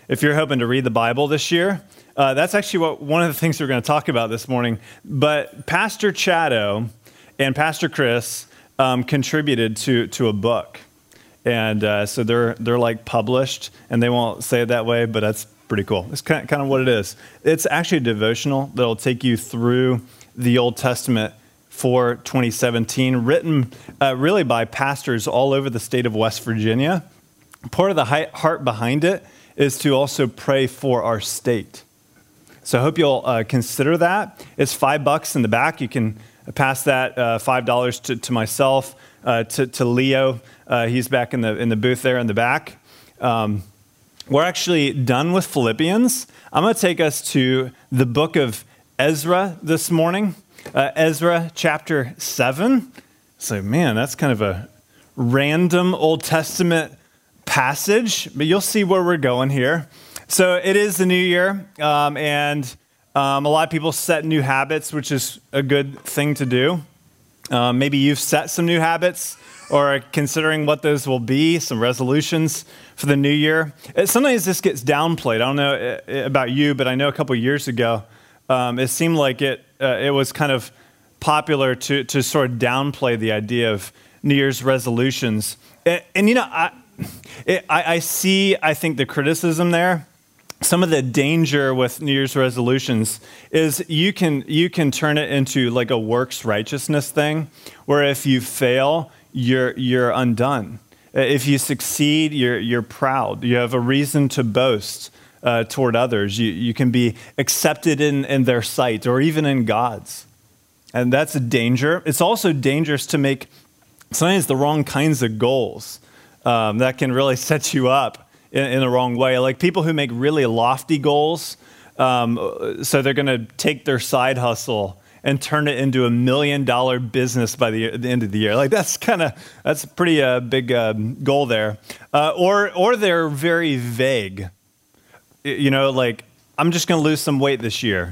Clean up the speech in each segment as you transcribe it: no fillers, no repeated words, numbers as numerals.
if you're hoping to read the Bible this year, that's actually one of the things we're going to talk about this morning. But Pastor Chado and Pastor Chris contributed to a book. And so they're like published, and they won't say it that way, but that's pretty cool. It's kind of what it is. It's actually a devotional that'll take you through the Old Testament for 2017, written really by pastors all over the state of West Virginia. Part of the heart behind it is to also pray for our state. So I hope you'll consider that. It's $5 in the back. You can pass that $5 to myself, to Leo. He's back in the booth there in the back. We're actually done with Philippians. I'm going to take us to the book of Ezra this morning. Ezra chapter 7. So, man, that's kind of a random Old Testament passage, but you'll see where we're going here. So it is the new year, and a lot of people set new habits, which is a good thing to do. Maybe you've set some new habits or are considering what those will be, some resolutions for the new year. Sometimes this gets downplayed. I don't know about you, but I know a couple years ago, it seemed like it was kind of popular to sort of downplay the idea of New Year's resolutions. And you know, I think the criticism there. Some of the danger with New Year's resolutions is you can turn it into like a works righteousness thing, where if you fail, you're undone. If you succeed, you're proud. You have a reason to boast toward others. You can be accepted in their sight or even in God's. And that's a danger. It's also dangerous to make sometimes the wrong kinds of goals that can really set you up in the wrong way. Like people who make really lofty goals, so they're going to take their side hustle and turn it into $1 million business by the end of the year. Like that's a pretty big goal there. Or they're very vague. You know, like I'm just going to lose some weight this year.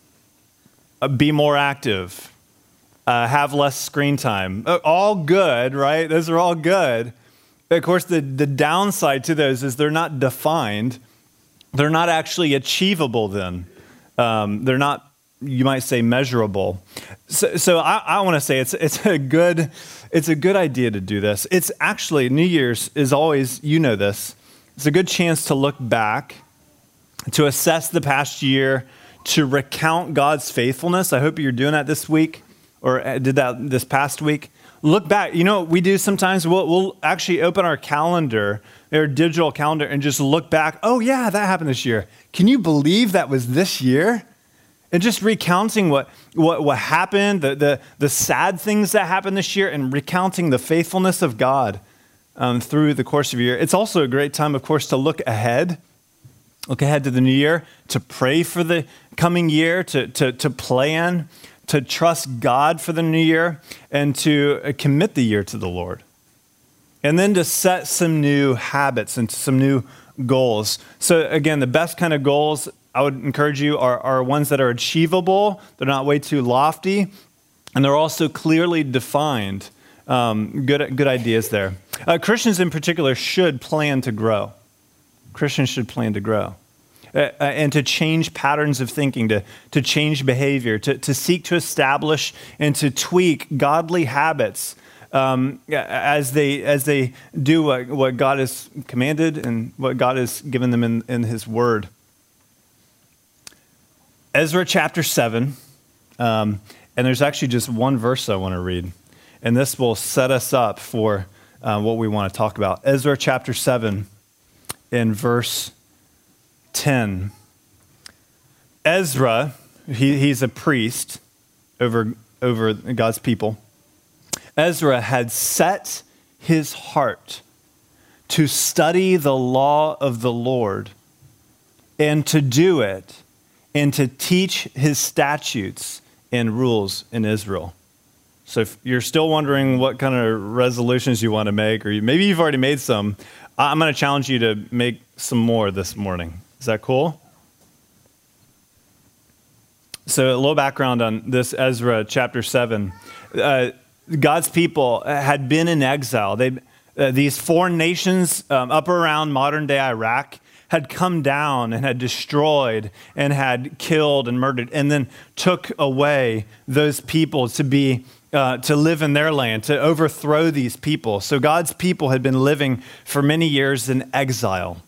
Be more active. Have less screen time. All good, right? Those are all good. Of course, the downside to those is they're not defined. They're not actually achievable then. They're not, you might say, measurable. So I want to say it's a good idea to do this. It's actually, New Year's is always, you know this, it's a good chance to look back, to assess the past year, to recount God's faithfulness. I hope you're doing that this week or did that this past week. Look back. You know what we do sometimes? We'll actually open our calendar, our digital calendar, and just look back. Oh, yeah, that happened this year. Can you believe that was this year? And just recounting what happened, the sad things that happened this year, and recounting the faithfulness of God through the course of a year. It's also a great time, of course, to look ahead to the new year, to pray for the coming year, to plan, to trust God for the new year, and to commit the year to the Lord. And then to set some new habits and some new goals. So again, the best kind of goals I would encourage you are ones that are achievable, they're not way too lofty, and they're also clearly defined. Good ideas there. Christians in particular should plan to grow. Christians should plan to grow. And to change patterns of thinking, to change behavior, to seek to establish and to tweak godly habits as they do what God has commanded and what God has given them in His Word. Ezra chapter 7, and there's actually just one verse I want to read, and this will set us up for what we want to talk about. Ezra chapter 7 in verse 10. Ezra, he's a priest over God's people. Ezra had set his heart to study the law of the Lord and to do it and to teach his statutes and rules in Israel. So if you're still wondering what kind of resolutions you want to make, or maybe you've already made some, I'm going to challenge you to make some more this morning. Is that cool? So a little background on this Ezra chapter 7. God's people had been in exile. These foreign nations up around modern-day Iraq had come down and had destroyed and had killed and murdered, and then took away those people to live in their land, to overthrow these people. So God's people had been living for many years in exile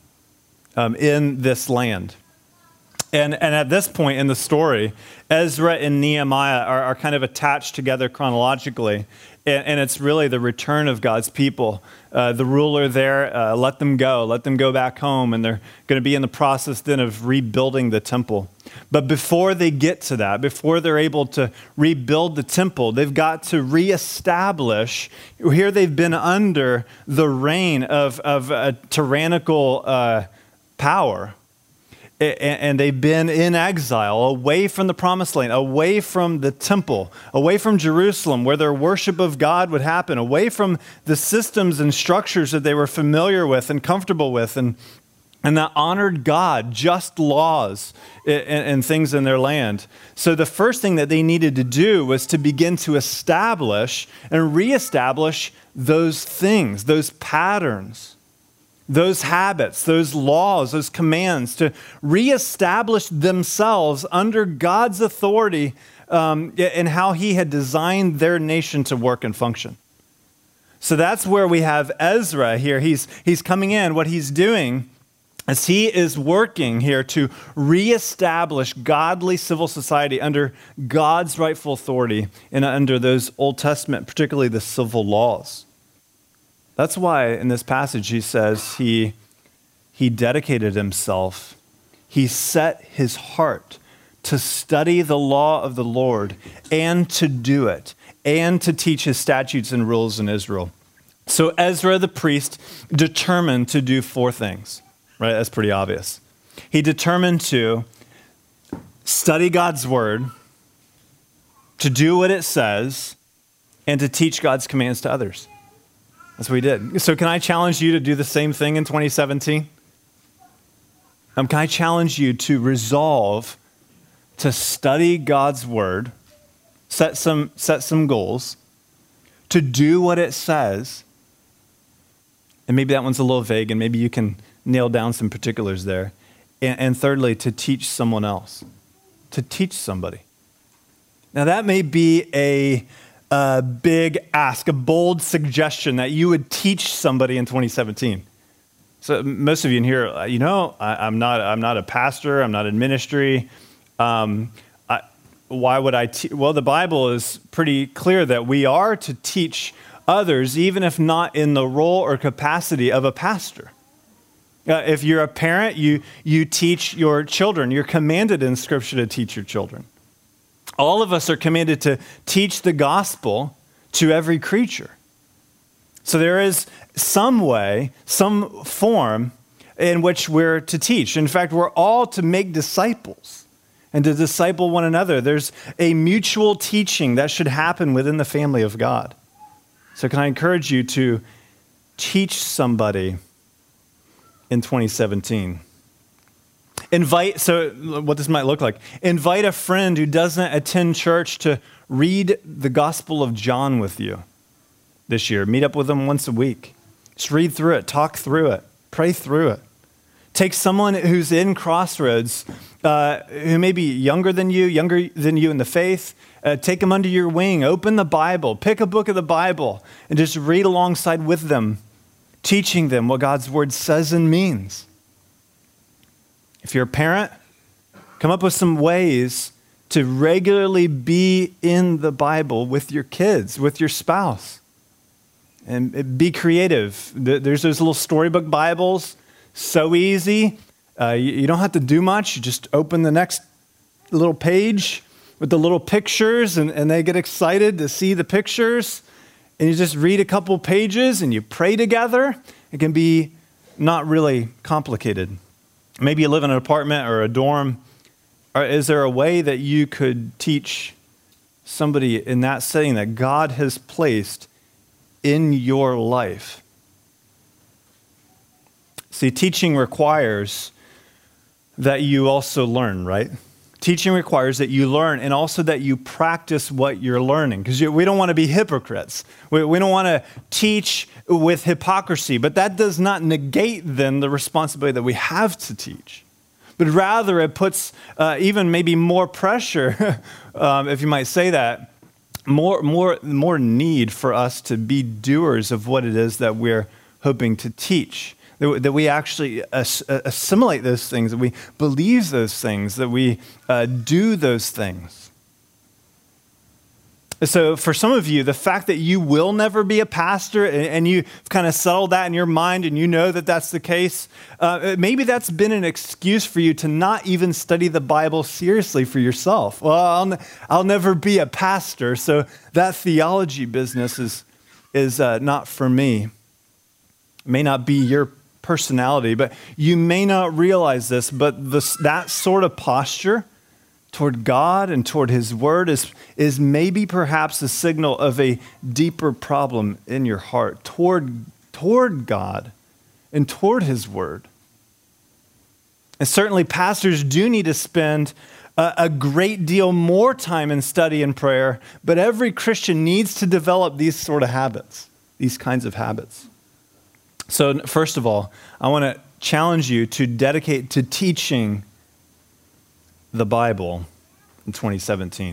in this land. And at this point in the story, Ezra and Nehemiah are kind of attached together chronologically. And it's really the return of God's people. The ruler there, let them go back home. And they're going to be in the process then of rebuilding the temple. But before they get to that, before they're able to rebuild the temple, they've got to reestablish. Here they've been under the reign of a tyrannical power. And they've been in exile, away from the promised land, away from the temple, away from Jerusalem, where their worship of God would happen, away from the systems and structures that they were familiar with and comfortable with, and that honored God, just laws and things in their land. So the first thing that they needed to do was to begin to establish and reestablish those things, those patterns, those habits, those laws, those commands, to reestablish themselves under God's authority and how he had designed their nation to work and function. So that's where we have Ezra here. He's coming in. What he's doing is he is working here to reestablish godly civil society under God's rightful authority and under those Old Testament, particularly the civil laws. That's why in this passage he says he dedicated himself. He set his heart to study the law of the Lord and to do it and to teach his statutes and rules in Israel. So Ezra the priest determined to do 4 things, right? That's pretty obvious. He determined to study God's word, to do what it says, and to teach God's commands to others. That's what he did. So can I challenge you to do the same thing in 2017? Can I challenge you to resolve to study God's word, set some goals, to do what it says, and maybe that one's a little vague, and maybe you can nail down some particulars there. And thirdly, to teach someone else, to teach somebody. Now that may be a big ask, a bold suggestion that you would teach somebody in 2017. So most of you in here, I'm not a pastor. I'm not in ministry. Why would I? Well, the Bible is pretty clear that we are to teach others, even if not in the role or capacity of a pastor. If you're a parent, you teach your children. You're commanded in Scripture to teach your children. All of us are commanded to teach the gospel to every creature. So there is some way, some form in which we're to teach. In fact, we're all to make disciples and to disciple one another. There's a mutual teaching that should happen within the family of God. So can I encourage you to teach somebody in 2017? So what this might look like, invite a friend who doesn't attend church to read the Gospel of John with you this year. Meet up with them once a week. Just read through it, talk through it, pray through it. Take someone who's in Crossroads, who may be younger than you in the faith. Take them under your wing, open the Bible, pick a book of the Bible, and just read alongside with them, teaching them what God's word says and means. If you're a parent, come up with some ways to regularly be in the Bible with your kids, with your spouse. And be creative. There's those little storybook Bibles, so easy. You don't have to do much. You just open the next little page with the little pictures, and they get excited to see the pictures. And you just read a couple pages and you pray together. It can be not really complicated. Maybe you live in an apartment or a dorm. Or is there a way that you could teach somebody in that setting that God has placed in your life? See, teaching requires that you also learn, right? Teaching requires that you learn and also that you practice what you're learning, because we don't want to be hypocrites. We don't want to teach with hypocrisy, but that does not negate then the responsibility that we have to teach. But rather it puts even maybe more pressure, if you might say that, more need for us to be doers of what it is that we're hoping to teach. That we actually assimilate those things, that we believe those things, that we do those things. So for some of you, the fact that you will never be a pastor and you've kind of settled that in your mind and you know that that's the case, maybe that's been an excuse for you to not even study the Bible seriously for yourself. Well, I'll never be a pastor, so that theology business is not for me. It may not be your personality, but you may not realize this, but that sort of posture toward God and toward his word is maybe perhaps a signal of a deeper problem in your heart toward God and toward his word. And certainly pastors do need to spend a great deal more time in study and prayer, but every Christian needs to develop these sort of habits, these kinds of habits. So first of all, I want to challenge you to dedicate to teaching the Bible in 2017.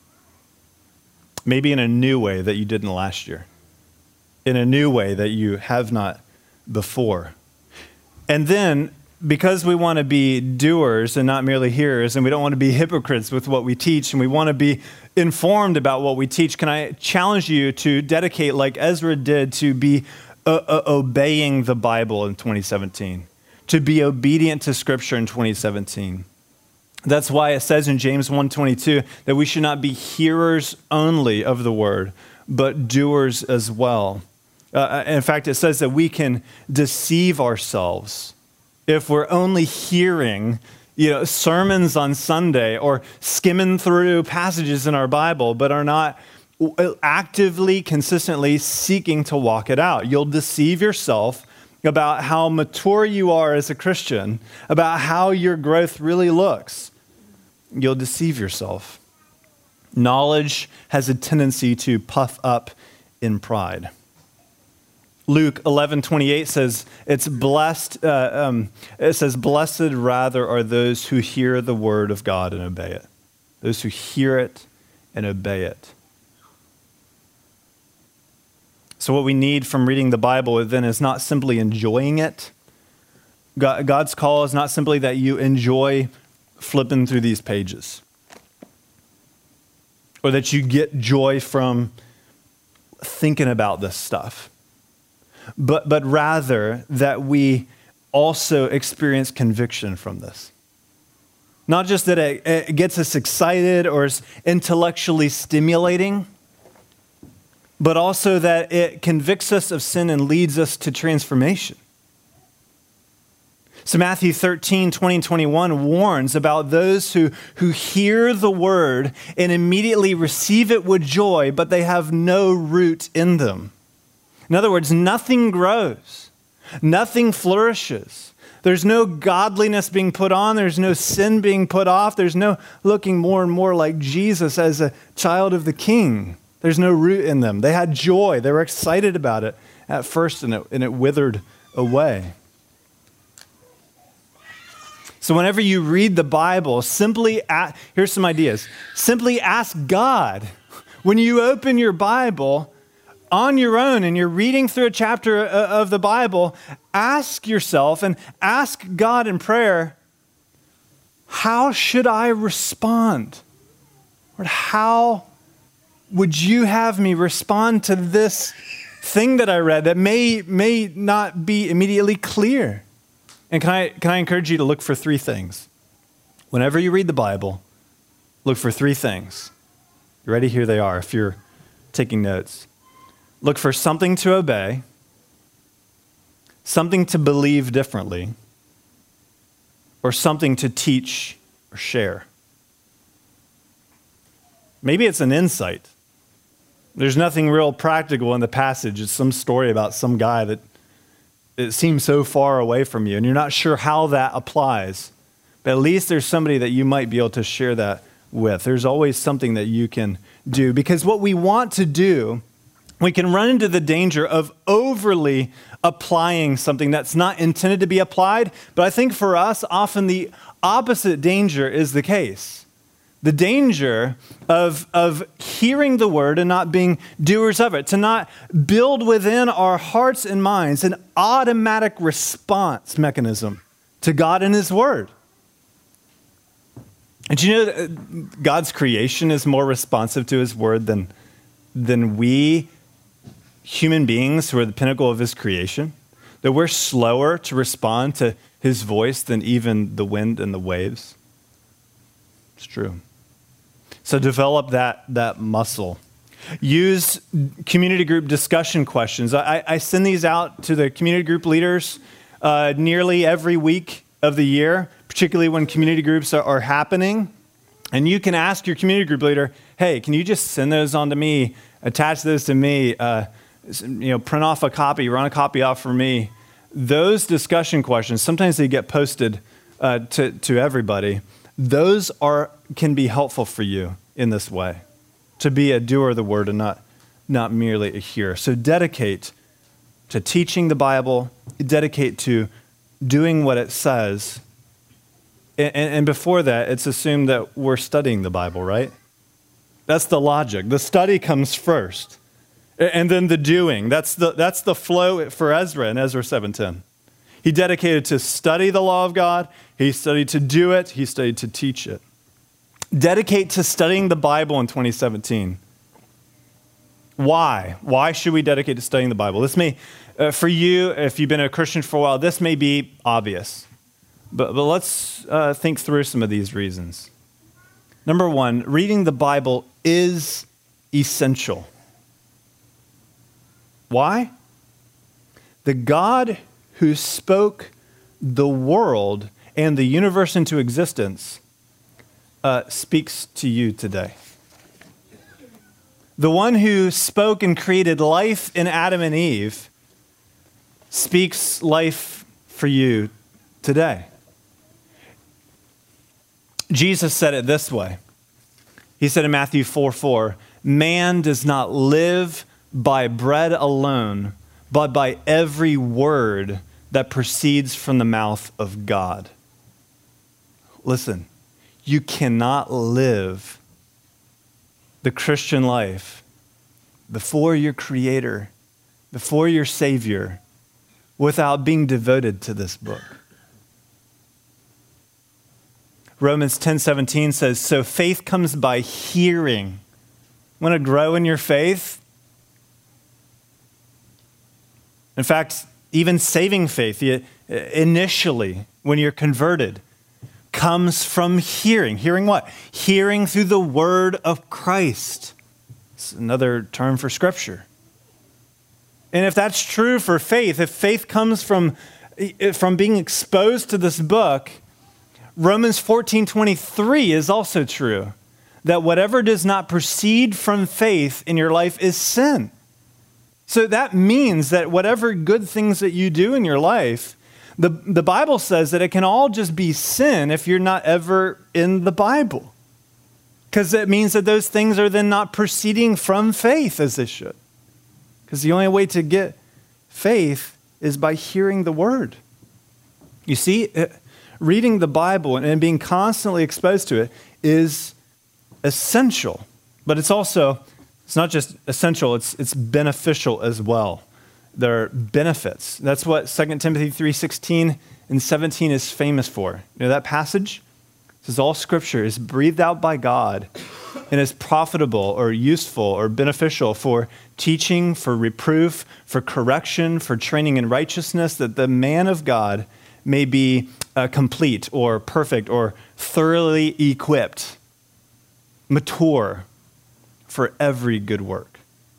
Maybe in a new way that you didn't last year. In a new way that you have not before. And then, because we want to be doers and not merely hearers, and we don't want to be hypocrites with what we teach, and we want to be informed about what we teach, can I challenge you to dedicate, like Ezra did, to be obeying the Bible in 2017, to be obedient to Scripture in 2017. That's why it says in James 1:22 that we should not be hearers only of the word, but doers as well. In fact, it says that we can deceive ourselves if we're only hearing, sermons on Sunday or skimming through passages in our Bible, but are not actively, consistently seeking to walk it out. You'll deceive yourself about how mature you are as a Christian, about how your growth really looks. You'll deceive yourself. Knowledge has a tendency to puff up in pride. Luke 11:28 says, "It's blessed." It says, "Blessed rather are those who hear the word of God and obey it." Those who hear it and obey it. So what we need from reading the Bible then is not simply enjoying it. God's call is not simply that you enjoy flipping through these pages, or that you get joy from thinking about this stuff, but rather that we also experience conviction from this. Not just that it gets us excited or is intellectually stimulating, but also that it convicts us of sin and leads us to transformation. So Matthew 13:20 and 21 warns about those who hear the word and immediately receive it with joy, but they have no root in them. In other words, nothing grows, nothing flourishes. There's no godliness being put on. There's no sin being put off. There's no looking more and more like Jesus as a child of the King. There's no root in them. They had joy. They were excited about it at first, and it withered away. So whenever you read the Bible, here's some ideas. Simply ask God. When you open your Bible on your own and you're reading through a chapter of the Bible, ask yourself and ask God in prayer, how should I respond? Or how would you have me respond to this thing that I read that may not be immediately clear? And can I encourage you to look for three things? Whenever you read the Bible, look for three things. You ready? Here they are if you're taking notes. Look for something to obey, something to believe differently, or something to teach or share. Maybe it's an insight. There's nothing real practical in the passage. It's some story about some guy that it seems so far away from you, and you're not sure how that applies. But at least there's somebody that you might be able to share that with. There's always something that you can do. Because what we want to do, we can run into the danger of overly applying something that's not intended to be applied. But I think for us, often the opposite danger is the case. The danger of hearing the word and not being doers of it, to not build within our hearts and minds an automatic response mechanism to God and his word. And you know that God's creation is more responsive to his word than we human beings who are the pinnacle of his creation? That we're slower to respond to his voice than even the wind and the waves? It's true. So develop that muscle. Use community group discussion questions. I send these out to the community group leaders nearly every week of the year, particularly when community groups are happening. And you can ask your community group leader, hey, can you just send those on to me, attach those to me, print off a copy, run a copy off for me. Those discussion questions, sometimes they get posted to everybody. Those can be helpful for you in this way, to be a doer of the word and not merely a hearer. So dedicate to teaching the Bible, dedicate to doing what it says. And before that, it's assumed that we're studying the Bible, right? That's the logic. The study comes first, and then the doing. That's the flow for Ezra in Ezra 7:10. He dedicated to study the law of God. He studied to do it. He studied to teach it. Dedicate to studying the Bible in 2017. Why? Why should we dedicate to studying the Bible? This may, for you, if you've been a Christian for a while, this may be obvious. But let's think through some of these reasons. Number one, reading the Bible is essential. Why? The God who spoke the world and the universe into existence speaks to you today. The one who spoke and created life in Adam and Eve speaks life for you today. Jesus said it this way. He said in Matthew 4:4, man does not live by bread alone, but by every word that proceeds from the mouth of God. Listen, you cannot live the Christian life before your Creator, before your Savior, without being devoted to this book. Romans 10:17 says, so faith comes by hearing. Want to grow in your faith? In fact, even saving faith, initially, when you're converted, comes from hearing. Hearing what? Hearing through the word of Christ. It's another term for Scripture. And if that's true for faith, if faith comes from being exposed to this book, Romans 14:23 is also true, that whatever does not proceed from faith in your life is sin. So that means that whatever good things that you do in your life, the Bible says that it can all just be sin if you're not ever in the Bible. Because it means that those things are then not proceeding from faith as they should. Because the only way to get faith is by hearing the word. You see, reading the Bible and being constantly exposed to it is essential. But it's not just essential, it's beneficial as well. There are benefits. That's what 2 Timothy 3:16 and 17 is famous for. You know that passage? It says all Scripture is breathed out by God and is profitable or useful or beneficial for teaching, for reproof, for correction, for training in righteousness, that the man of God may be complete or perfect or thoroughly equipped, mature for every good work.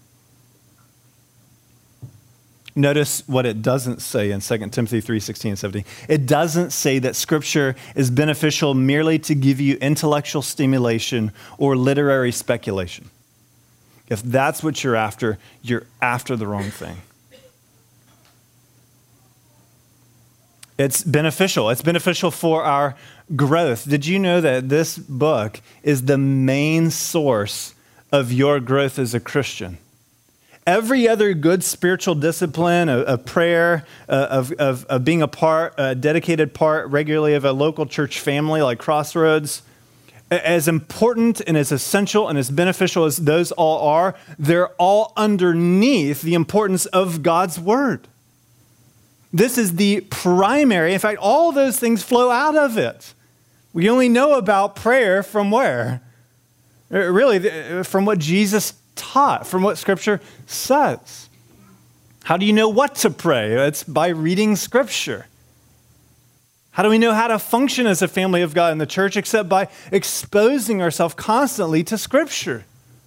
Notice what it doesn't say in 2 Timothy 3:16 and 17. It doesn't say that Scripture is beneficial merely to give you intellectual stimulation or literary speculation. If that's what you're after the wrong thing. It's beneficial. It's beneficial for our growth. Did you know that this book is the main source of your growth as a Christian? Every other good spiritual discipline, of prayer, of being a dedicated part regularly of a local church family like Crossroads, as important and as essential and as beneficial as those all are, they're all underneath the importance of God's word. This is the primary. In fact, all those things flow out of it. We only know about prayer from where? Really, from what Jesus taught, from what Scripture says. How do you know what to pray? It's by reading Scripture. How do we know how to function as a family of God in the church except by exposing ourselves constantly to Scripture?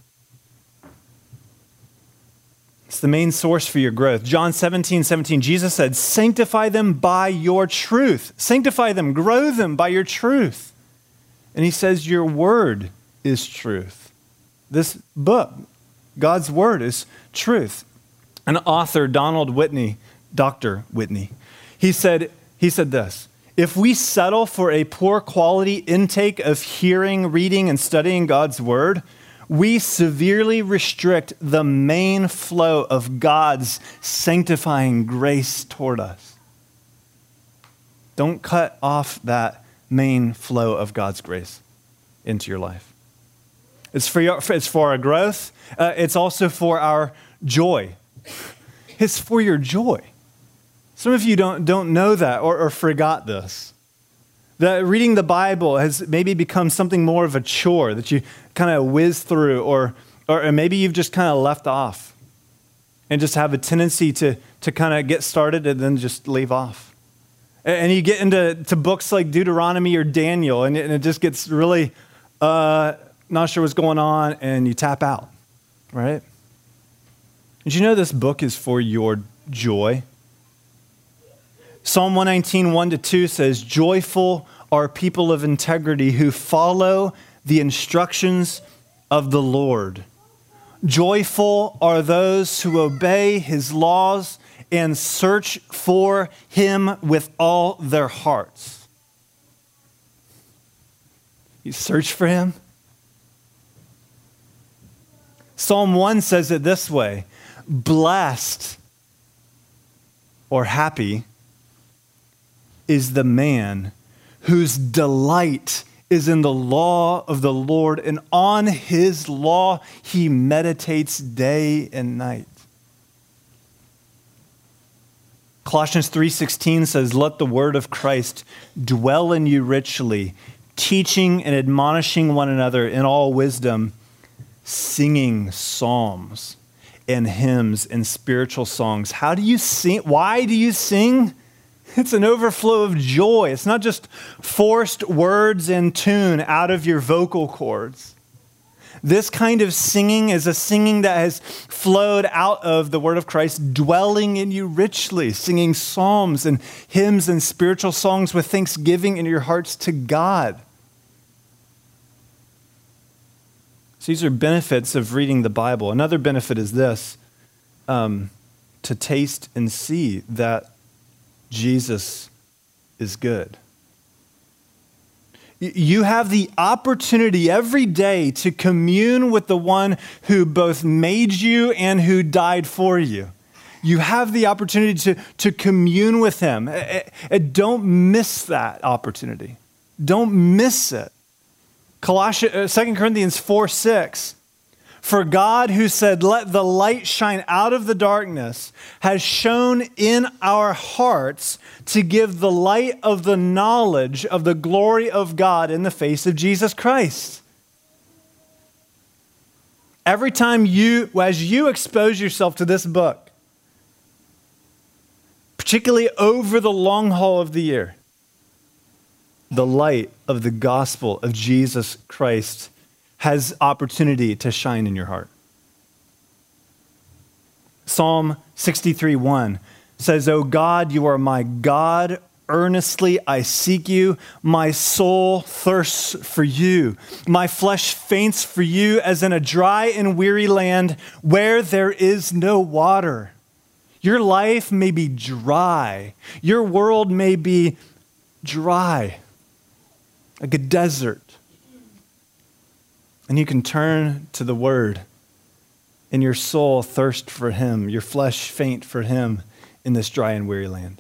It's the main source for your growth. John 17:17, Jesus said, sanctify them by your truth. Sanctify them, grow them by your truth. And he says, your word is truth. This book, God's word, is truth. An author, Dr. Whitney, he said this, if we settle for a poor quality intake of hearing, reading, and studying God's word, we severely restrict the main flow of God's sanctifying grace toward us. Don't cut off that main flow of God's grace into your life. It's for our growth. It's also for our joy. It's for your joy. Some of you don't know that or forgot this. That reading the Bible has maybe become something more of a chore that you kind of whiz through, or maybe you've just kind of left off and just have a tendency to kind of get started and then just leave off. And you get into books like Deuteronomy or Daniel, and it just gets really not sure what's going on, and you tap out, right? Did you know this book is for your joy? Psalm 119, 1-2 says, joyful are people of integrity who follow the instructions of the Lord. Joyful are those who obey his laws and search for him with all their hearts. You search for him? Psalm 1 says it this way, blessed or happy is the man whose delight is in the law of the Lord, and on his law he meditates day and night. Colossians 3:16 says, let the word of Christ dwell in you richly, teaching and admonishing one another in all wisdom, singing psalms and hymns and spiritual songs. How do you sing? Why do you sing? It's an overflow of joy. It's not just forced words and tune out of your vocal cords. This kind of singing is a singing that has flowed out of the word of Christ dwelling in you richly, singing psalms and hymns and spiritual songs with thanksgiving in your hearts to God. So these are benefits of reading the Bible. Another benefit is this, to taste and see that Jesus is good. You have the opportunity every day to commune with the one who both made you and who died for you. You have the opportunity to commune with him. Don't miss that opportunity. Don't miss it. 2 Corinthians 4:6. For God, who said, let the light shine out of the darkness, has shone in our hearts to give the light of the knowledge of the glory of God in the face of Jesus Christ. Every time as you expose yourself to this book, particularly over the long haul of the year, the light of the gospel of Jesus Christ has opportunity to shine in your heart. Psalm 63:1 says, O God, you are my God. Earnestly I seek you. My soul thirsts for you. My flesh faints for you as in a dry and weary land where there is no water. Your life may be dry. Your world may be dry, like a desert. And you can turn to the Word, and your soul thirst for Him, your flesh faint for Him in this dry and weary land.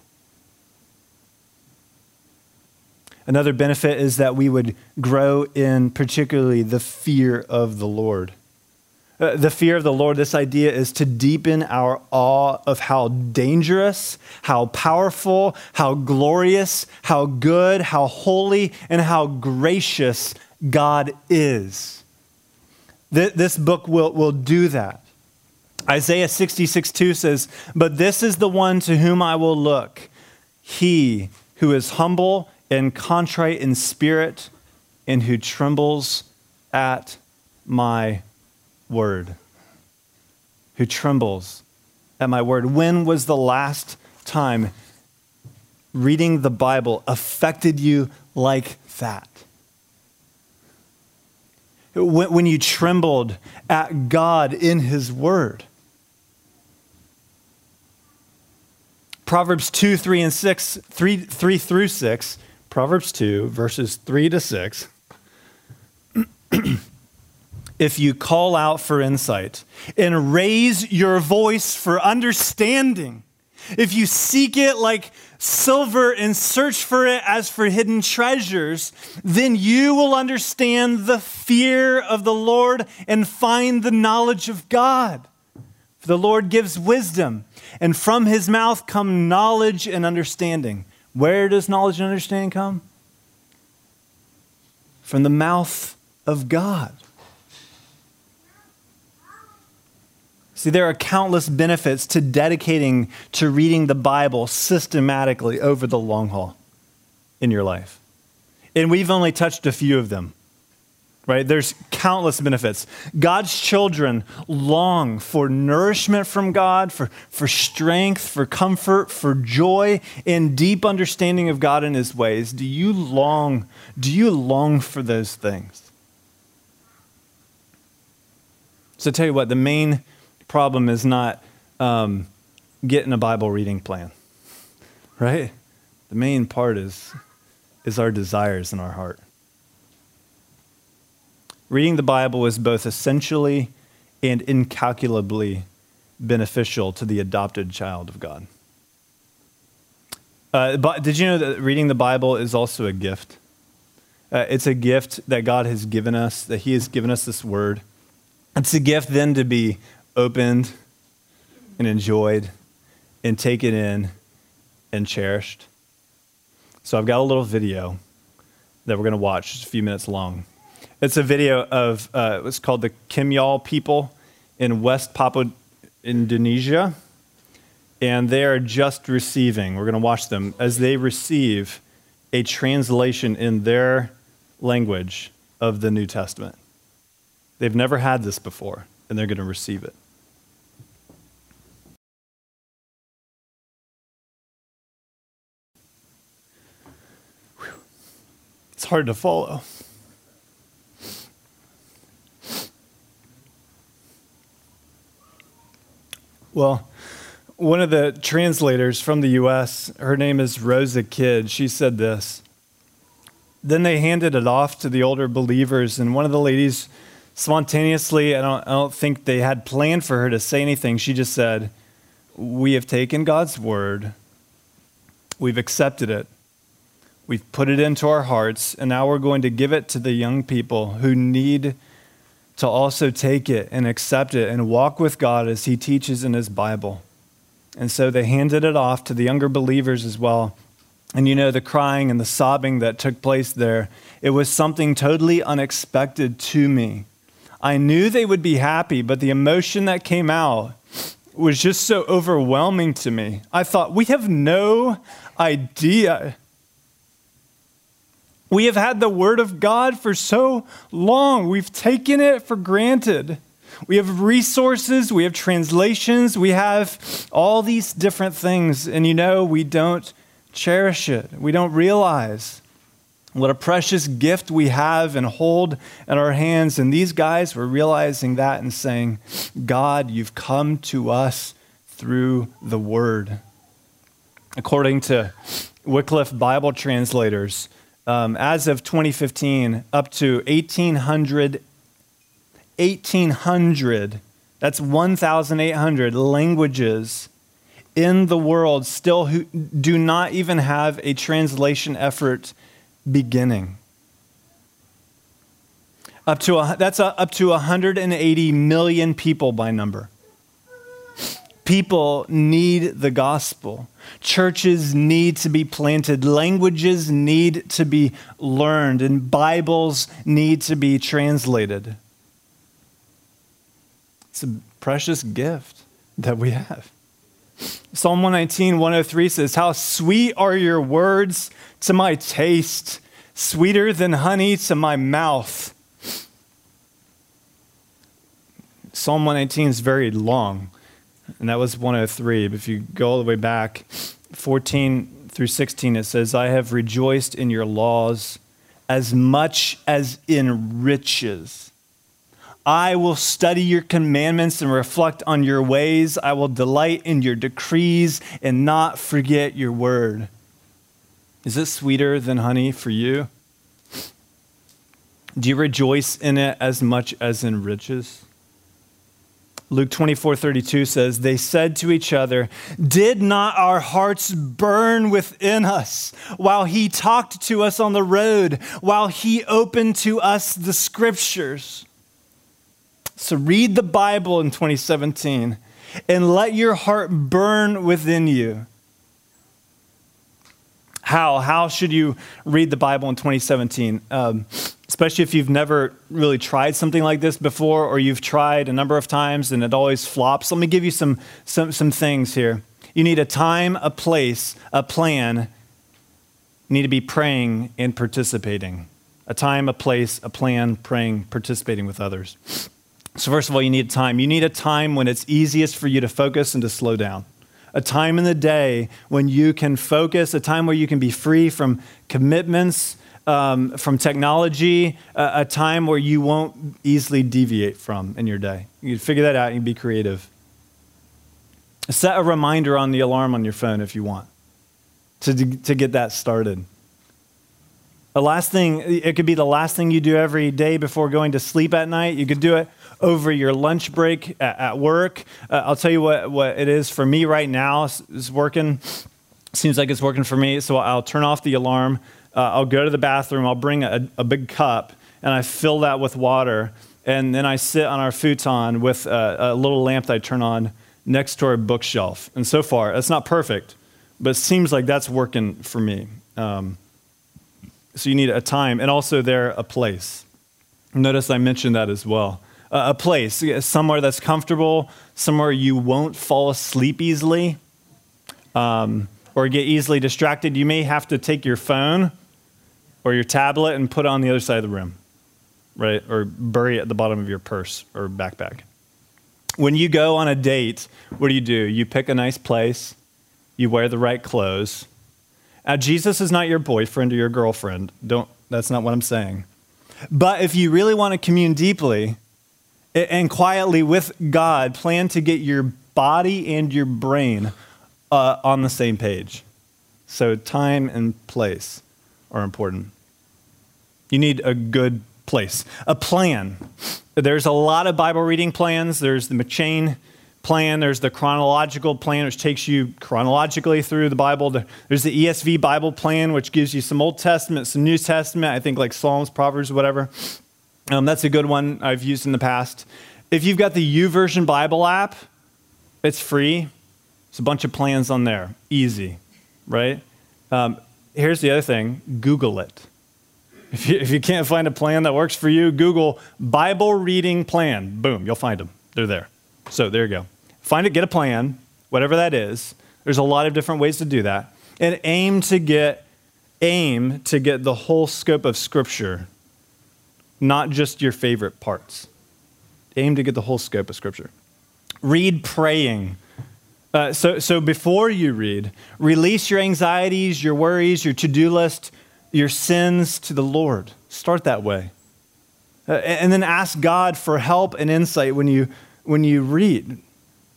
Another benefit is that we would grow in particularly the fear of the Lord. The fear of the Lord, this idea is to deepen our awe of how dangerous, how powerful, how glorious, how good, how holy, and how gracious God is. This book will do that. Isaiah 66:2 says, "But this is the one to whom I will look, he who is humble and contrite in spirit, and who trembles at my word." Who trembles at my word. When was the last time reading the Bible affected you like that? When you trembled at God in His word. Proverbs 2, 3, and 6, 3 through 6, Proverbs 2, verses 3 to 6. If you call out for insight and raise your voice for understanding, if you seek it like silver and search for it as for hidden treasures, then you will understand the fear of the Lord and find the knowledge of God. For the Lord gives wisdom, and from His mouth come knowledge and understanding. Where does knowledge and understanding come? From the mouth of God. See, there are countless benefits to dedicating to reading the Bible systematically over the long haul in your life. And we've only touched a few of them, right? There's countless benefits. God's children long for nourishment from God, for strength, for comfort, for joy, and deep understanding of God and His ways. Do you long for those things? So tell you what, the main problem is not getting a Bible reading plan, right? The main part is our desires in our heart. Reading the Bible is both essentially and incalculably beneficial to the adopted child of God. But did you know that reading the Bible is also a gift? It's a gift that God has given us, that He has given us this word. It's a gift then to be opened and enjoyed and taken in and cherished. So I've got a little video that we're going to watch, just a few minutes long. It's a video of what's called the Kimyal people in West Papua, Indonesia. And they are just receiving, we're going to watch them, as they receive a translation in their language of the New Testament. They've never had this before, and they're going to receive it. It's hard to follow. Well, one of the translators from the U.S., her name is Rosa Kidd, she said this. Then they handed it off to the older believers, and one of the ladies spontaneously, I don't think they had planned for her to say anything, she just said, "We have taken God's word, we've accepted it, we've put it into our hearts, and now we're going to give it to the young people who need to also take it and accept it and walk with God as He teaches in His Bible." And so they handed it off to the younger believers as well. And you know, the crying and the sobbing that took place there, it was something totally unexpected to me. I knew they would be happy, but the emotion that came out was just so overwhelming to me. I thought, we have no idea. We have had the Word of God for so long. We've taken it for granted. We have resources, we have translations, we have all these different things. And you know, we don't cherish it. We don't realize what a precious gift we have and hold in our hands. And these guys were realizing that and saying, God, you've come to us through the word. According to Wycliffe Bible translators, as of 2015, up to 1,800, that's 1,800 languages in the world still who do not even have a translation effort beginning. That's up to 180 million people by number. People need the gospel. Churches need to be planted. Languages need to be learned. And Bibles need to be translated. It's a precious gift that we have. Psalm 119, 103 says, "How sweet are your words to my taste, sweeter than honey to my mouth." Psalm 119 is very long. And that was 103. But if you go all the way back, 14 through 16, it says, "I have rejoiced in your laws as much as in riches. I will study your commandments and reflect on your ways. I will delight in your decrees and not forget your word." Is it sweeter than honey for you? Do you rejoice in it as much as in riches? Luke 24:32 says, "They said to each other, 'Did not our hearts burn within us while he talked to us on the road, while he opened to us the scriptures?'" So read the Bible in 2017 and let your heart burn within you. How should you read the Bible in 2017? Especially if you've never really tried something like this before, or you've tried a number of times and it always flops. Let me give you some things here. You need a time, a place, a plan. You need to be praying and participating. A time, a place, a plan, praying, participating with others. So first of all, you need time. You need a time when it's easiest for you to focus and to slow down. A time in the day when you can focus, a time where you can be free from commitments, from technology, a time where you won't easily deviate from in your day. You can figure that out and you can be creative. Set a reminder on the alarm on your phone if you want to get that started. The last thing, it could be the last thing you do every day before going to sleep at night. You could do it over your lunch break at work. I'll tell you what it is for me right now. It's working. Seems like it's working for me. So I'll turn off the alarm. I'll go to the bathroom. I'll bring a big cup and I fill that with water. And then I sit on our futon with a little lamp that I turn on next to our bookshelf. And so far, it's not perfect, but it seems like that's working for me. So you need a time, and also a place. Notice I mentioned that as well. A place, somewhere that's comfortable, somewhere you won't fall asleep easily or get easily distracted. You may have to take your phone or your tablet and put it on the other side of the room, right? Or bury it at the bottom of your purse or backpack. When you go on a date, what do? You pick a nice place, you wear the right clothes. Now, Jesus is not your boyfriend or your girlfriend. That's not what I'm saying. But if you really want to commune deeply and quietly with God, plan to get your body and your brain on the same page. So time and place are important. You need a good place, a plan. There's a lot of Bible reading plans. There's the McChain plan. There's the chronological plan, which takes you chronologically through the Bible. There's the ESV Bible plan, which gives you some Old Testament, some New Testament, I think like Psalms, Proverbs, whatever. That's a good one I've used in the past. If you've got the YouVersion Bible app, it's free. There's a bunch of plans on there. Easy, right? Here's the other thing. Google it. If you can't find a plan that works for you, Google Bible reading plan. Boom, you'll find them. They're there. So there you go. Find it, get a plan, whatever that is. There's a lot of different ways to do that. And aim to get the whole scope of Scripture, not just your favorite parts. Aim to get the whole scope of Scripture. Read praying. So before you read, release your anxieties, your worries, your to-do list, your sins to the Lord. Start that way. And then ask God for help and insight when you read.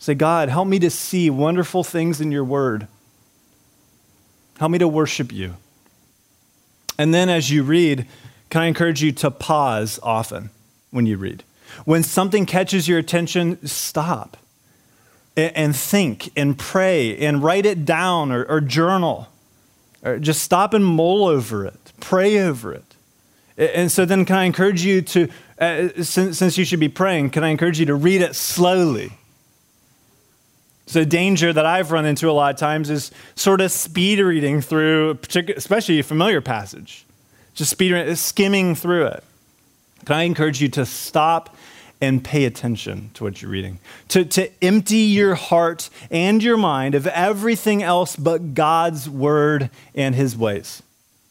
Say, God, help me to see wonderful things in your word. Help me to worship you. And then as you read, can I encourage you to pause often when you read? When something catches your attention, stop and think and pray and write it down or journal. Or just stop and mull over it, pray over it. And so then can I encourage you to, since you should be praying, can I encourage you to read it slowly? So the danger that I've run into a lot of times is sort of speed reading through, especially a familiar passage. Just skimming through it. Can I encourage you to stop and pay attention to what you're reading? To empty your heart and your mind of everything else but God's word and his ways.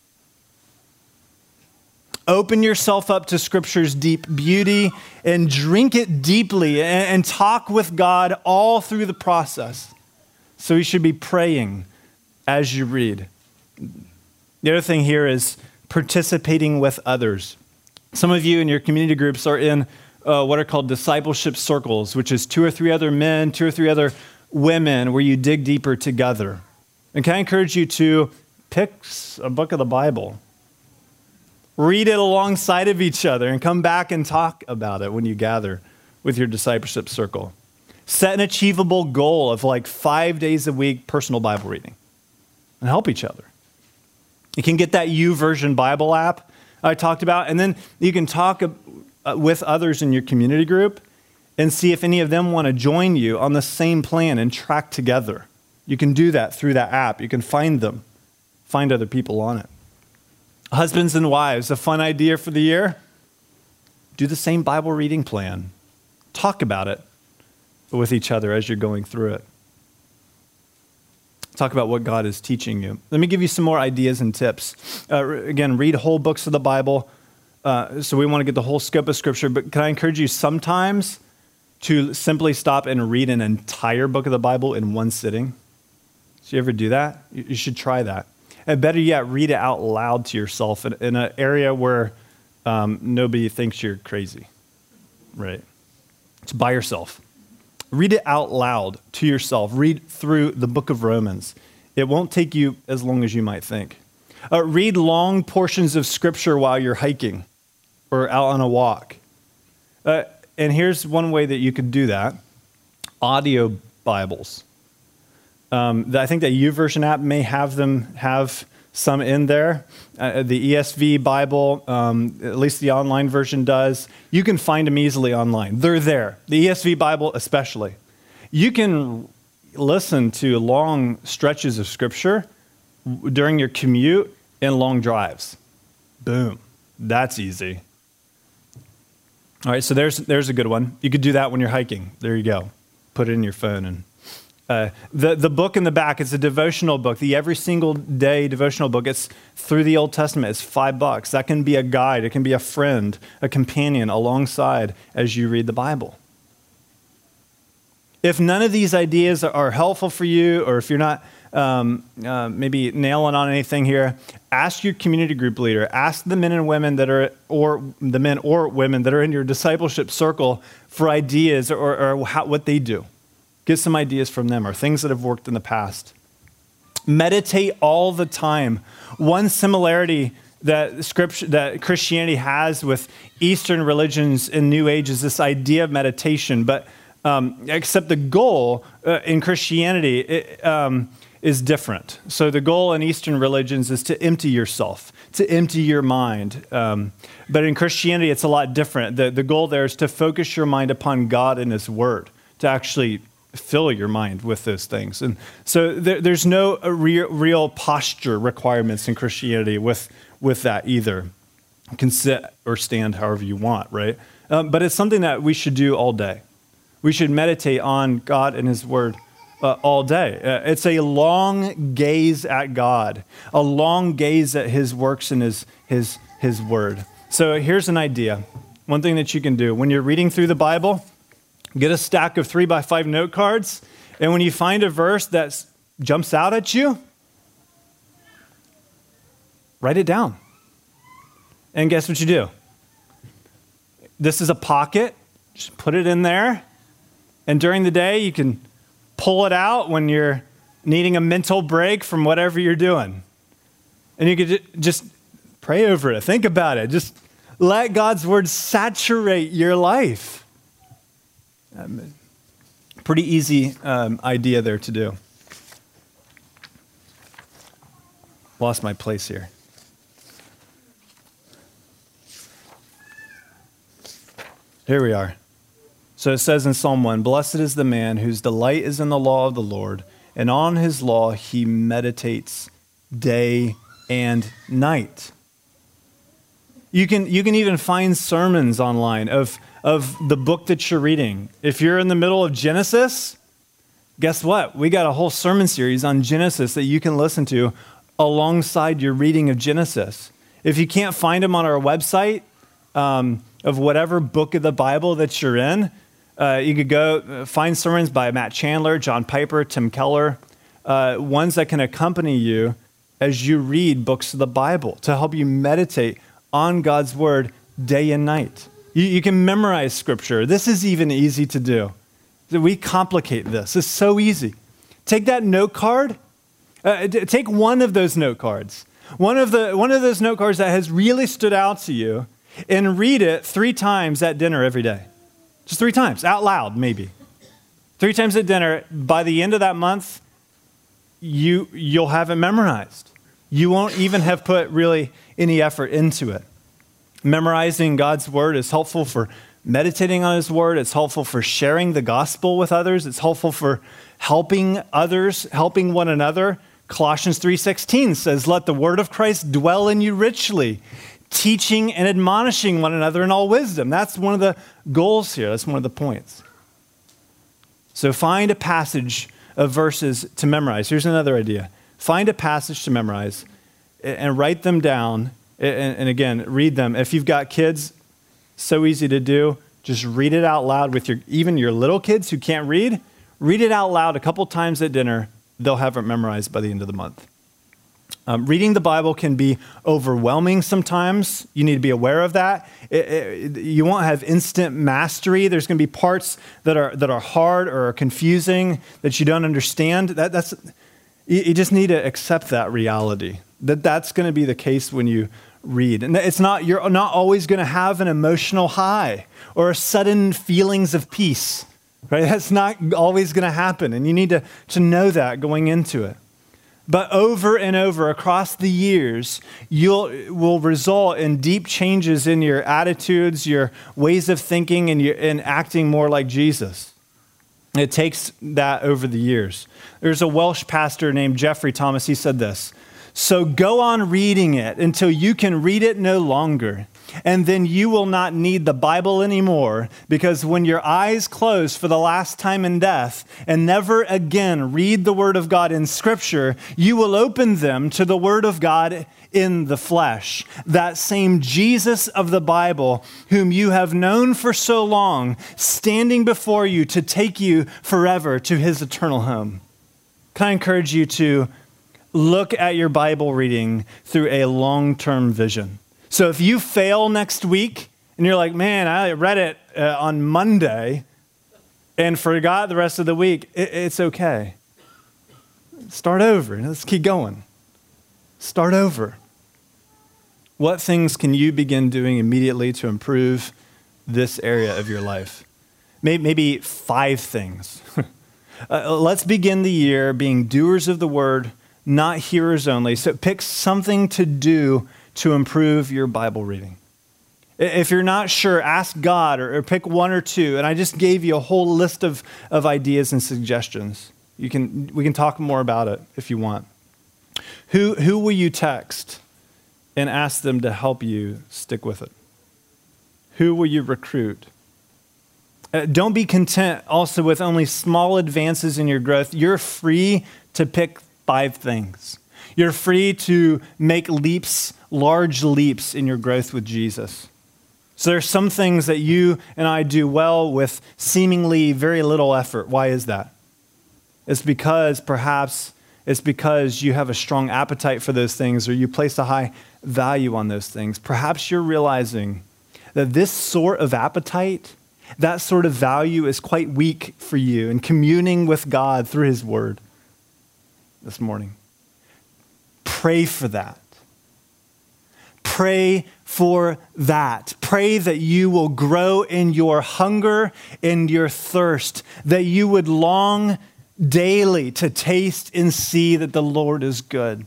Open yourself up to Scripture's deep beauty and drink it deeply and talk with God all through the process. So you should be praying as you read. The other thing here is participating with others. Some of you in your community groups are in what are called discipleship circles, which is 2 or 3 other men, 2 or 3 other women, where you dig deeper together. And can I encourage you to pick a book of the Bible? Read it alongside of each other and come back and talk about it when you gather with your discipleship circle. Set an achievable goal of like 5 days a week personal Bible reading and help each other. You can get that YouVersion Bible app I talked about, and then you can talk with others in your community group and see if any of them want to join you on the same plan and track together. You can do that through that app. You can find them, find other people on it. Husbands and wives, a fun idea for the year. Do the same Bible reading plan. Talk about it with each other as you're going through it. Talk about what God is teaching you. Let me give you some more ideas and tips. Again, read whole books of the Bible. So we want to get the whole scope of Scripture, but can I encourage you sometimes to simply stop and read an entire book of the Bible in one sitting? So you ever do that? You should try that. And better yet, read it out loud to yourself in an area where nobody thinks you're crazy, right? It's by yourself. Read it out loud to yourself. Read through the book of Romans. It won't take you as long as you might think. Read long portions of Scripture while you're hiking or out on a walk. And here's one way that you could do that. Audio Bibles. I think the YouVersion app may have some in there. The ESV Bible, at least the online version does. You can find them easily online. They're there. The ESV Bible especially. You can listen to long stretches of Scripture during your commute and long drives. Boom. That's easy. All right, so there's a good one. You could do that when you're hiking. There you go. Put it in your phone. And the book in the back, it's a devotional book, the every single day devotional book. It's through the Old Testament. It's $5. That can be a guide. It can be a friend, a companion alongside as you read the Bible. If none of these ideas are helpful for you, or if you're not maybe nailing on anything here, ask your community group leader. Ask the men and women that are, or the men or women that are in your discipleship circle for ideas or what they do. Get some ideas from them or things that have worked in the past. Meditate all the time. One similarity that Christianity has with Eastern religions and New Age is this idea of meditation, but except the goal in Christianity is different. So the goal in Eastern religions is to empty yourself, to empty your mind. But in Christianity, it's a lot different. The goal there is to focus your mind upon God and His Word, to actually fill your mind with those things. And so there's no real posture requirements in Christianity with that either. You can sit or stand however you want, right? But it's something that we should do all day. We should meditate on God and His Word all day. It's a long gaze at God, a long gaze at His works and His Word. So here's an idea. One thing that you can do when you're reading through the Bible, get a stack of 3x5 note cards, and when you find a verse that jumps out at you, write it down. And guess what you do? This is a pocket. Just put it in there. And during the day, you can pull it out when you're needing a mental break from whatever you're doing. And you could just pray over it. Think about it. Just let God's word saturate your life. Pretty easy idea there to do. Lost my place here. Here we are. So it says in Psalm 1, "Blessed is the man whose delight is in the law of the Lord, and on his law he meditates day and night." You can even find sermons online of the book that you're reading. If you're in the middle of Genesis, guess what? We got a whole sermon series on Genesis that you can listen to alongside your reading of Genesis. If you can't find them on our website of whatever book of the Bible that you're in, you could go find sermons by Matt Chandler, John Piper, Tim Keller, ones that can accompany you as you read books of the Bible to help you meditate on God's word day and night. You can memorize scripture. This is even easy to do. We complicate this. It's so easy. Take that note card. Take one of those note cards. One of those note cards that has really stood out to you, and read it 3 times at dinner every day. Just 3 times, out loud maybe. 3 times at dinner. By the end of that month, you'll have it memorized. You won't even have put really any effort into it. Memorizing God's word is helpful for meditating on his word. It's helpful for sharing the gospel with others. It's helpful for helping others, helping one another. Colossians 3:16 says, "Let the word of Christ dwell in you richly, teaching and admonishing one another in all wisdom." That's one of the goals here. That's one of the points. So find a passage of verses to memorize. Here's another idea. Find a passage to memorize and write them down. And again, read them. If you've got kids, so easy to do. Just read it out loud with even your little kids who can't read. Read it out loud a couple times at dinner. They'll have it memorized by the end of the month. Reading the Bible can be overwhelming sometimes. You need to be aware of that. You won't have instant mastery. There's going to be parts that are hard or are confusing that you don't understand. You just need to accept that reality. That's going to be the case when you read. And you're not always going to have an emotional high or sudden feelings of peace. Right? That's not always going to happen. And you need to know that going into it. But over and over across the years, will result in deep changes in your attitudes, your ways of thinking, and acting more like Jesus. It takes that over the years. There's a Welsh pastor named Jeffrey Thomas. He said this, "So go on reading it until you can read it no longer. And then you will not need the Bible anymore, because when your eyes close for the last time in death and never again read the Word of God in Scripture, you will open them to the Word of God in the flesh. That same Jesus of the Bible, whom you have known for so long, standing before you to take you forever to his eternal home." Can I encourage you to look at your Bible reading through a long-term vision? So if you fail next week and you're like, "Man, I read it on Monday and forgot the rest of the week," it's okay. Start over. Let's keep going. Start over. What things can you begin doing immediately to improve this area of your life? Maybe 5 things. Let's begin the year being doers of the word, not hearers only. So pick something to do to improve your Bible reading. If you're not sure, ask God or pick 1 or 2. And I just gave you a whole list of ideas and suggestions. We can talk more about it if you want. Who will you text and ask them to help you stick with it? Who will you recruit? Don't be content also with only small advances in your growth. You're free to pick 5 things. You're free to make large leaps in your growth with Jesus. So there's some things that you and I do well with seemingly very little effort. Why is that? It's because you have a strong appetite for those things, or you place a high value on those things. Perhaps you're realizing that this sort of appetite that sort of value is quite weak for you in communing with God through his word this morning. Pray for that. Pray for that. Pray that you will grow in your hunger and your thirst, that you would long daily to taste and see that the Lord is good.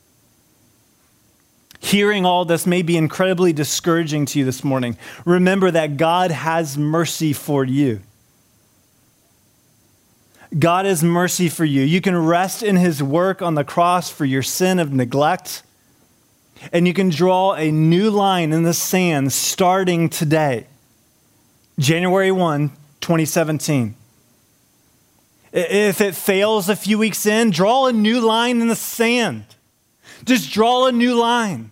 Hearing all this may be incredibly discouraging to you this morning. Remember that God has mercy for you. God has mercy for you. You can rest in his work on the cross for your sin of neglect, and you can draw a new line in the sand starting today, January 1, 2017. If it fails a few weeks in, draw a new line in the sand. Just draw a new line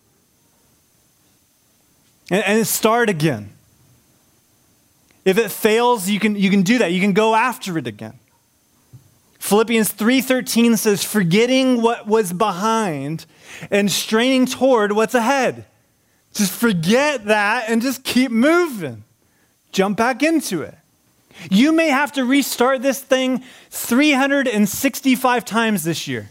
and start again. If it fails, you can do that. You can go after it again. Philippians 3:13 says, forgetting what was behind and straining toward what's ahead. Just forget that and just keep moving. Jump back into it. You may have to restart this thing 365 times this year.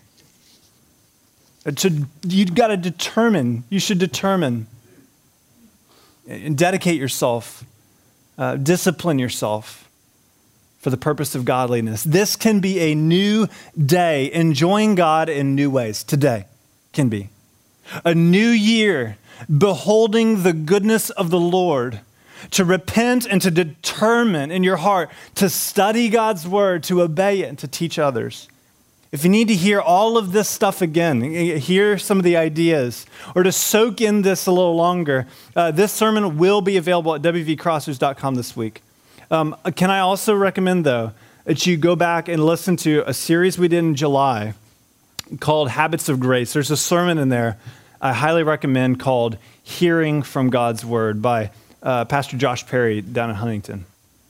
You should determine and dedicate yourself, discipline yourself for the purpose of godliness. This can be a new day, enjoying God in new ways. Today can be a new year, beholding the goodness of the Lord, to repent and to determine in your heart to study God's word, to obey it, and to teach others. If you need to hear all of this stuff again, hear some of the ideas, or to soak in this a little longer, this sermon will be available at wvcrossers.com this week. Can I also recommend, though, that you go back and listen to a series we did in July called Habits of Grace. There's a sermon in there I highly recommend called Hearing from God's Word by Pastor Josh Perry down in Huntington.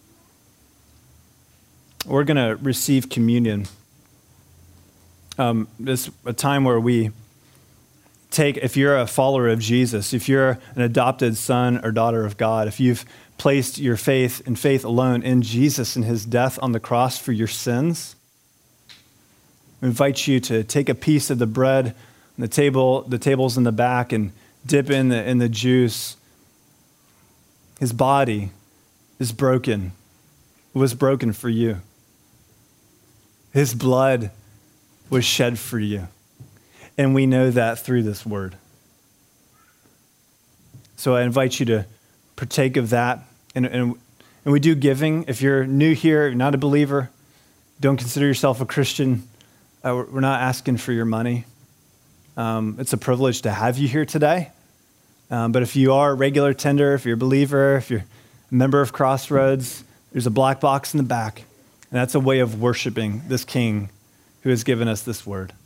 We're going to receive communion. This is a time where we take, if you're a follower of Jesus, if you're an adopted son or daughter of God, if you've placed your faith and faith alone in Jesus and his death on the cross for your sins, I invite you to take a piece of the bread on the table's in the back, and dip in the juice. His body is broken. It was broken for you. His blood was shed for you. And we know that through this word. So I invite you to partake of that. And we do giving. If you're new here, you're not a believer, don't consider yourself a Christian, we're not asking for your money. It's a privilege to have you here today. But if you are a regular tender, if you're a believer, if you're a member of Crossroads, there's a black box in the back. And that's a way of worshiping this King who has given us this word.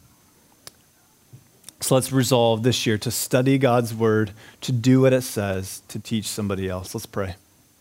So let's resolve this year to study God's word, to do what it says, to teach somebody else. Let's pray.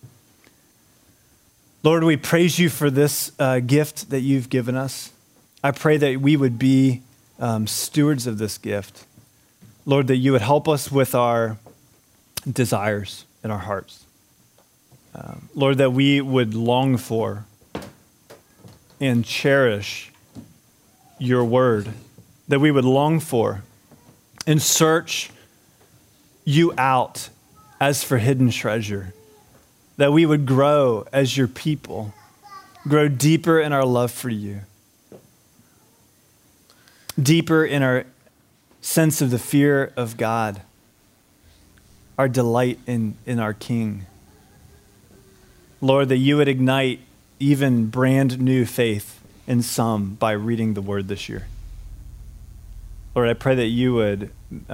Lord, we praise you for this gift that you've given us. I pray that we would be stewards of this gift. Lord, that you would help us with our desires in our hearts. Lord, that we would long for and cherish your word, that we would long for and search you out as for hidden treasure, that we would grow as your people, grow deeper in our love for you, deeper in our sense of the fear of God, our delight in our King. Lord, that you would ignite even brand new faith in some by reading the word this year. Lord, I pray that you would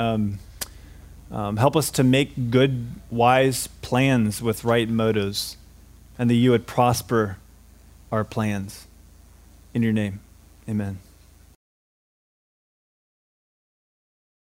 help us to make good, wise plans with right motives, and that you would prosper our plans. In your name, amen.